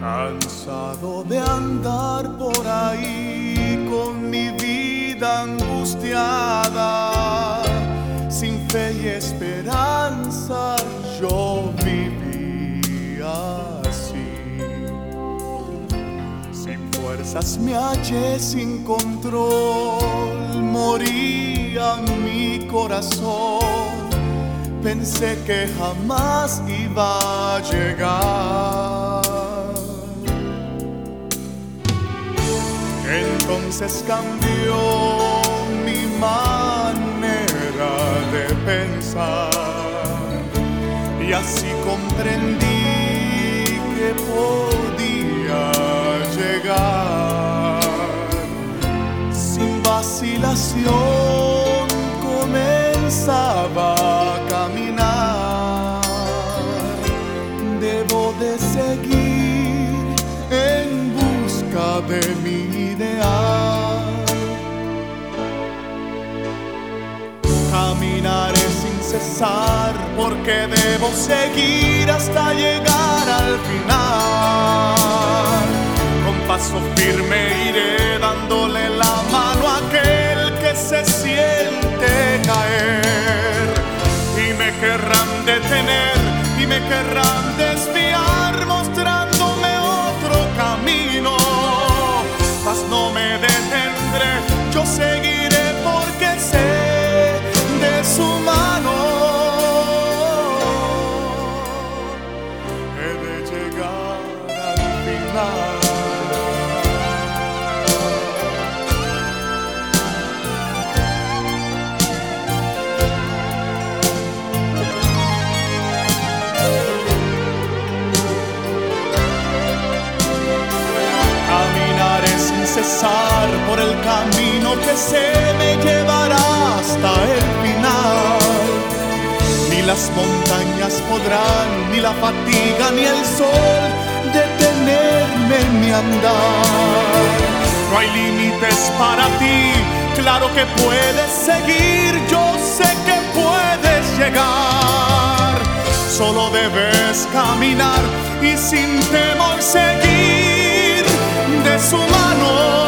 Cansado de andar por ahí con mi vida angustiada, sin fe y esperanza yo vivía así. Sin fuerzas me hallé, sin control, moría mi corazón. Pensé que jamás iba a llegar. Entonces cambió mi manera de pensar y así comprendí que podía llegar. Sin vacilación comenzaba a caminar. Debo de seguir en busca de mi ideal. Caminaré sin cesar porque debo seguir hasta llegar al final. Con paso firme iré dándole la mano a aquel que se siente caer. Y me querrán detener y me querrán desviar, mostrándome otro camino. Mas no me detendré, yo seguiré porque sé de su mano he de llegar al final. Cesar por el camino que se me llevará hasta el final. Ni las montañas podrán, ni la fatiga, ni el sol detenerme en mi andar. No hay límites para ti, claro que puedes seguir, yo sé que puedes llegar. Solo debes caminar y sin temor seguir de su mano.